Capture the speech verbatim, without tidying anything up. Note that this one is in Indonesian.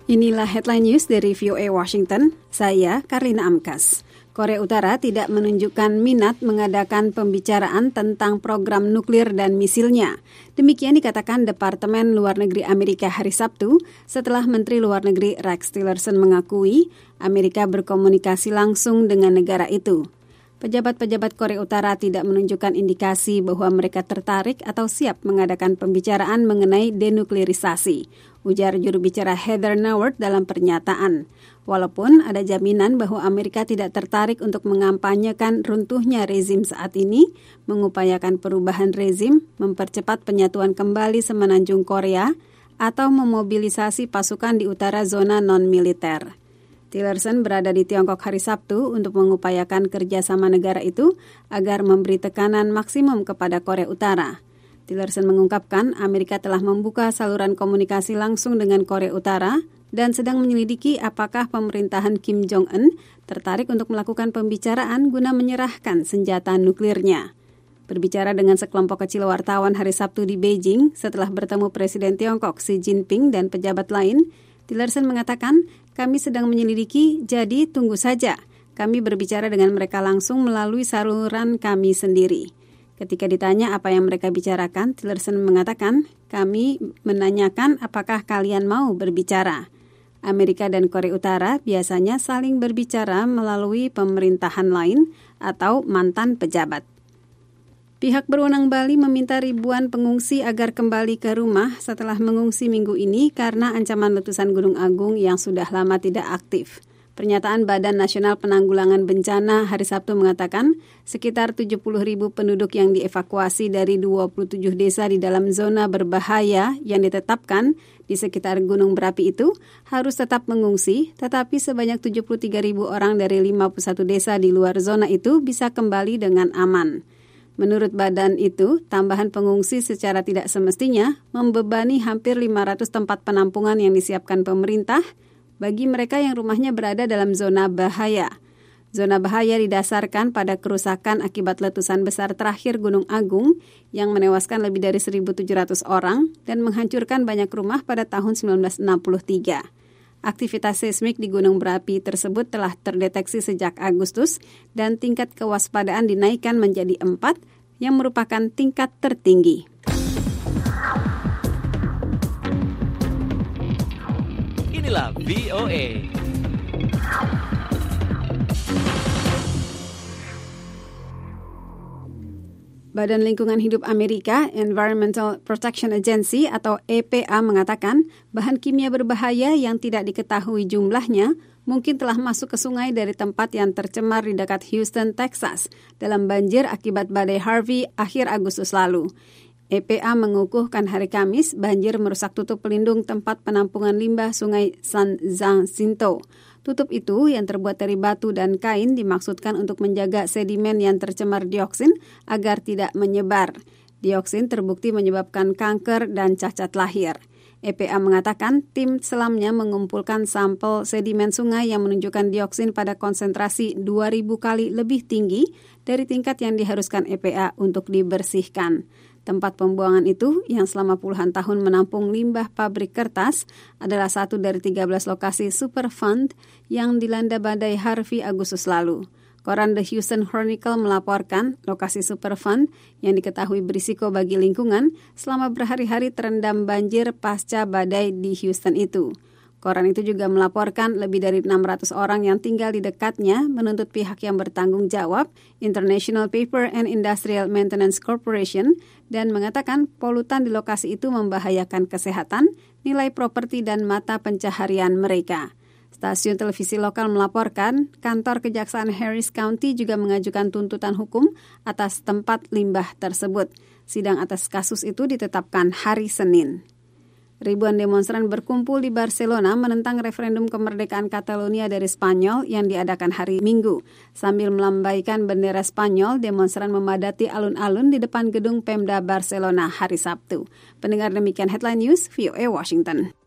Inilah headline news dari V O A Washington. Saya Karina Amkas. Korea Utara tidak menunjukkan minat mengadakan pembicaraan tentang program nuklir dan misilnya. Demikian dikatakan Departemen Luar Negeri Amerika hari Sabtu setelah Menteri Luar Negeri Rex Tillerson mengakui Amerika berkomunikasi langsung dengan negara itu. Pejabat-pejabat Korea Utara tidak menunjukkan indikasi bahwa mereka tertarik atau siap mengadakan pembicaraan mengenai denuklirisasi, ujar juru bicara Heather Nauert dalam pernyataan. Walaupun ada jaminan bahwa Amerika tidak tertarik untuk mengampanyekan runtuhnya rezim saat ini, mengupayakan perubahan rezim, mempercepat penyatuan kembali semenanjung Korea, atau memobilisasi pasukan di utara zona non-militer. Tillerson berada di Tiongkok hari Sabtu untuk mengupayakan kerjasama negara itu agar memberi tekanan maksimum kepada Korea Utara. Tillerson mengungkapkan Amerika telah membuka saluran komunikasi langsung dengan Korea Utara dan sedang menyelidiki apakah pemerintahan Kim Jong-un tertarik untuk melakukan pembicaraan guna menyerahkan senjata nuklirnya. Berbicara dengan sekelompok kecil wartawan hari Sabtu di Beijing setelah bertemu Presiden Tiongkok Xi Jinping dan pejabat lain, Tillerson mengatakan, kami sedang menyelidiki, jadi tunggu saja. Kami berbicara dengan mereka langsung melalui saluran kami sendiri. Ketika ditanya apa yang mereka bicarakan, Tillerson mengatakan, kami menanyakan apakah kalian mau berbicara. Amerika dan Korea Utara biasanya saling berbicara melalui pemerintahan lain atau mantan pejabat. Pihak berwenang Bali meminta ribuan pengungsi agar kembali ke rumah setelah mengungsi minggu ini karena ancaman letusan Gunung Agung yang sudah lama tidak aktif. Pernyataan Badan Nasional Penanggulangan Bencana hari Sabtu mengatakan sekitar tujuh puluh ribu penduduk yang dievakuasi dari dua puluh tujuh desa di dalam zona berbahaya yang ditetapkan di sekitar gunung berapi itu harus tetap mengungsi, tetapi sebanyak tujuh puluh tiga ribu orang dari lima puluh satu desa di luar zona itu bisa kembali dengan aman. Menurut badan itu, tambahan pengungsi secara tidak semestinya membebani hampir lima ratus tempat penampungan yang disiapkan pemerintah bagi mereka yang rumahnya berada dalam zona bahaya. Zona bahaya didasarkan pada kerusakan akibat letusan besar terakhir Gunung Agung yang menewaskan lebih dari seribu tujuh ratus orang dan menghancurkan banyak rumah pada tahun sembilan belas enam puluh tiga. Aktivitas seismik di gunung berapi tersebut telah terdeteksi sejak Agustus dan tingkat kewaspadaan dinaikkan menjadi empat yang merupakan tingkat tertinggi. Inilah V O A. Badan Lingkungan Hidup Amerika, Environmental Protection Agency atau E P A mengatakan bahan kimia berbahaya yang tidak diketahui jumlahnya mungkin telah masuk ke sungai dari tempat yang tercemar di dekat Houston, Texas dalam banjir akibat badai Harvey akhir Agustus lalu. E P A mengukuhkan hari Kamis banjir merusak tutup pelindung tempat penampungan limbah sungai San Jacinto. Tutup itu yang terbuat dari batu dan kain dimaksudkan untuk menjaga sedimen yang tercemar dioksin agar tidak menyebar. Dioksin terbukti menyebabkan kanker dan cacat lahir. E P A mengatakan tim selamnya mengumpulkan sampel sedimen sungai yang menunjukkan dioksin pada konsentrasi dua ribu kali lebih tinggi dari tingkat yang diharuskan E P A untuk dibersihkan. Tempat pembuangan itu yang selama puluhan tahun menampung limbah pabrik kertas adalah satu dari tiga belas lokasi Superfund yang dilanda badai Harvey Agustus lalu. Koran The Houston Chronicle melaporkan lokasi Superfund yang diketahui berisiko bagi lingkungan selama berhari-hari terendam banjir pasca badai di Houston itu. Koran itu juga melaporkan lebih dari enam ratus orang yang tinggal di dekatnya menuntut pihak yang bertanggung jawab, International Paper and Industrial Maintenance Corporation, dan mengatakan polutan di lokasi itu membahayakan kesehatan, nilai properti dan mata pencaharian mereka. Stasiun televisi lokal melaporkan kantor Kejaksaan Harris County juga mengajukan tuntutan hukum atas tempat limbah tersebut. Sidang atas kasus itu ditetapkan hari Senin. Ribuan demonstran berkumpul di Barcelona menentang referendum kemerdekaan Catalonia dari Spanyol yang diadakan hari Minggu. Sambil melambaikan bendera Spanyol, demonstran memadati alun-alun di depan gedung Pemda Barcelona hari Sabtu. Pendengar demikian headline news V O A Washington.